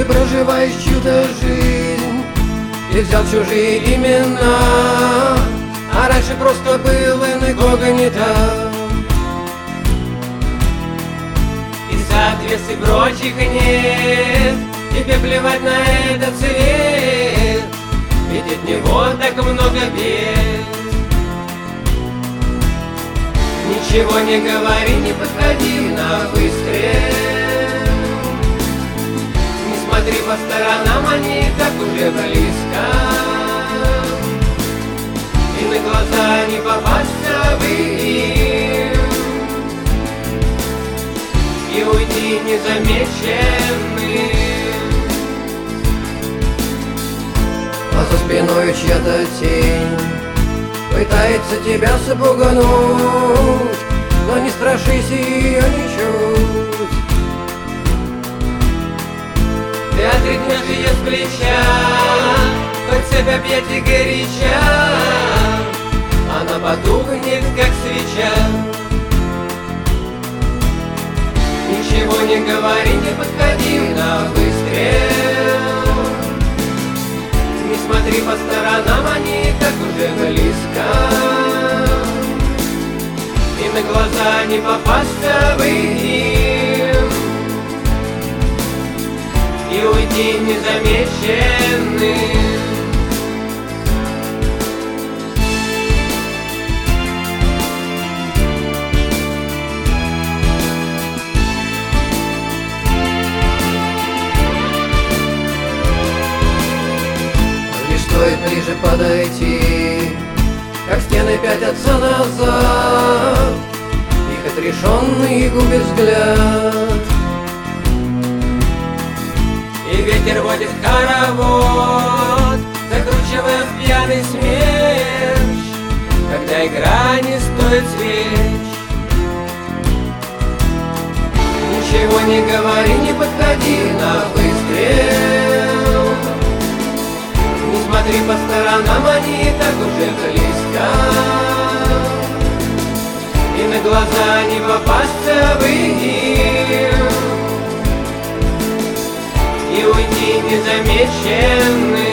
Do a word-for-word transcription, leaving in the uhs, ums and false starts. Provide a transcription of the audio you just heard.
ты проживаешь чью-то жизнь и взял чужие имена, а раньше просто был инкогнито. И соответствий прочих нет, тебе плевать на этот цвет, ведь от него так много бед. Ничего не говори, не подходи на выстрел, не смотри по сторонам, они так уже близко, и на глаза не попасться бы им, и уйти незамеченным. А за спиной чья-то тень пытается тебя запугнуть, но не страшись ее ничуть. Ты отряхнешь ее с плеча, хоть цепь объятий горяча, она потухнет, как свеча. Ничего не говори, не подходи на выстрел, не смотри по сторонам, они так уже близко, и на глаза не попасться бы им, и уйти незамеченным. Стоит ближе подойти, как стены пятятся назад, их отрешенный губит взгляд. И ветер водит хоровод, закручивая в пьяный смерч, когда игра не стоит свеч. Ничего не говори, не подходи на выстрел, не смотри по сторонам, они так уже близко, и на глаза не попасться бы им, и уйти незамеченным.